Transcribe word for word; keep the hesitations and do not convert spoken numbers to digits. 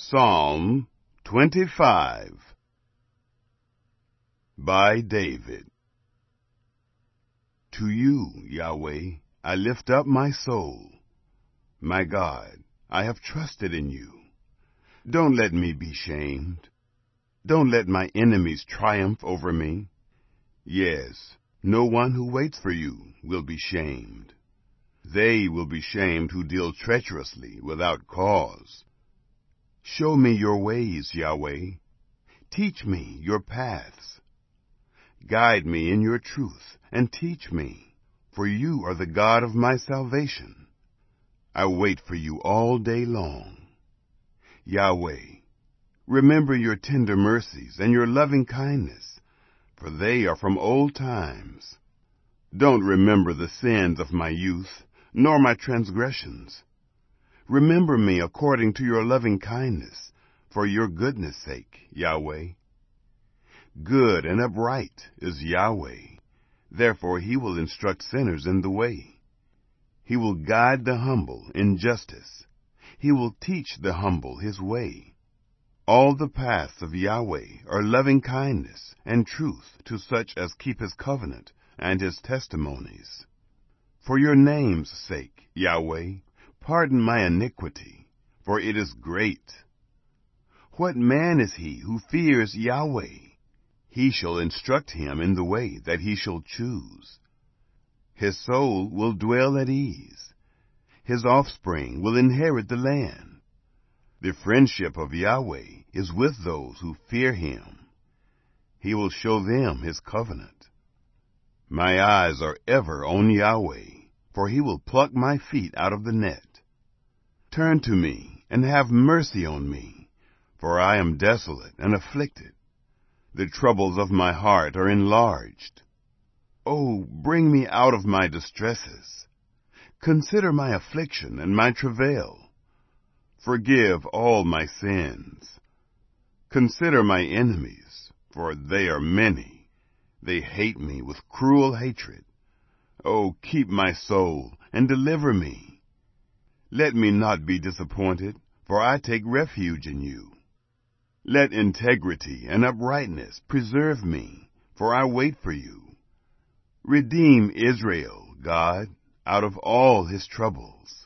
Psalm twenty-five by David. To you, Yahweh, I lift up my soul. My God, I have trusted in you. Don't let me be shamed. Don't let my enemies triumph over me. Yes, no one who waits for you will be shamed. They will be shamed who deal treacherously without cause. Show me your ways, Yahweh. Teach me your paths. Guide me in your truth and teach me, for you are the God of my salvation. I wait for you all day long. Yahweh, remember your tender mercies and your loving kindness, for they are from old times. Don't remember the sins of my youth, nor my transgressions. Remember me according to your loving kindness, for your goodness' sake, Yahweh. Good and upright is Yahweh, therefore he will instruct sinners in the way. He will guide the humble in justice. He will teach the humble his way. All the paths of Yahweh are loving kindness and truth to such as keep his covenant and his testimonies. For your name's sake, Yahweh, pardon my iniquity, for it is great. What man is he who fears Yahweh? He shall instruct him in the way that he shall choose. His soul will dwell at ease. His offspring will inherit the land. The friendship of Yahweh is with those who fear him. He will show them his covenant. My eyes are ever on Yahweh, for he will pluck my feet out of the net. Turn to me and have mercy on me, for I am desolate and afflicted. The troubles of my heart are enlarged. Oh, bring me out of my distresses. Consider my affliction and my travail. Forgive all my sins. Consider my enemies, for they are many. They hate me with cruel hatred. Oh, keep my soul and deliver me. Let me not be disappointed, for I take refuge in you. Let integrity and uprightness preserve me, for I wait for you. Redeem Israel, God, out of all his troubles.